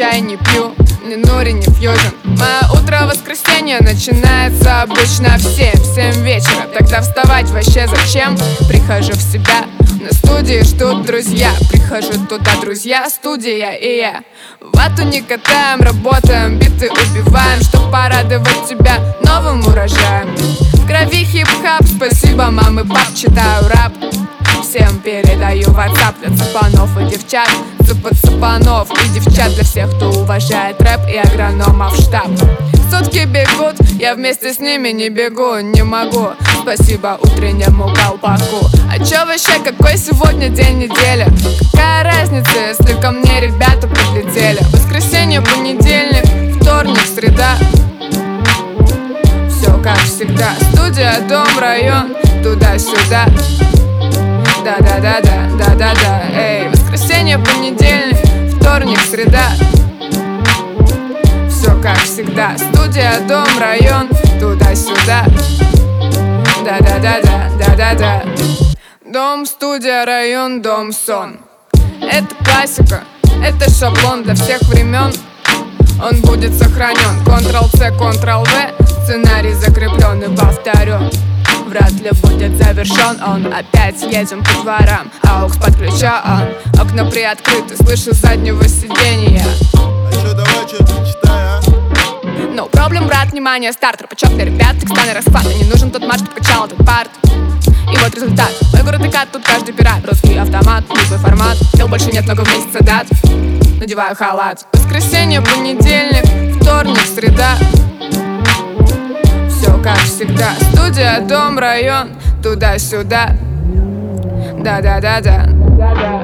чай не пью, ни нури, ни фьюжн. Мое утро воскресенье начинается обычно в 7 вечера. Тогда вставать вообще зачем? Прихожу в себя, на студии ждут друзья. Прихожу туда, друзья, студия и я. Вату не катаем, работаем, биты убиваем, чтоб порадовать тебя новым урожаем. В крови хип-хап, спасибо, мам и пап, читаю рэп. Всем передаю WhatsApp для цыпанов и девчат, цыпанов и девчат, для всех, кто уважает рэп и агрономов штаб. Сутки бегут, я вместе с ними не бегу, не могу. Спасибо утреннему колпаку. А чё вообще, какой сегодня день недели? Какая разница, если ко мне ребята подлетели? Воскресенье, понедельник, вторник, среда. Все как всегда. Студия, дом, район, туда-сюда. Да-да-да-да, да-да-да. Эй, воскресенье, понедельник, вторник, среда. Все как всегда. Студия, дом, район, туда-сюда. Да-да-да-да, да-да-да. Дом, студия, район, дом, сон. Это классика, это шаблон для всех времен. Он будет сохранен. Ctrl-C, Ctrl-V. Сценарий закреплен и повторен. Вряд ли будет завершен он. Опять едем по дворам, AUX подключен. Окна приоткрыты, слышу с заднего сиденья. А чё, давай что-то читай, а? No problem, брат, внимание, стартер. Почет для ребят, текста на расхват. Не нужен тот матч, что качал этот парт. И вот результат. Мой город и кат, тут каждый пират. Русский автомат, любой формат. Дел больше нет, много в месяце дат. Надеваю халат. Воскресенье, понедельник, вторник, среда. Все как всегда. Студия, дом, район, туда-сюда. Да-да-да-да.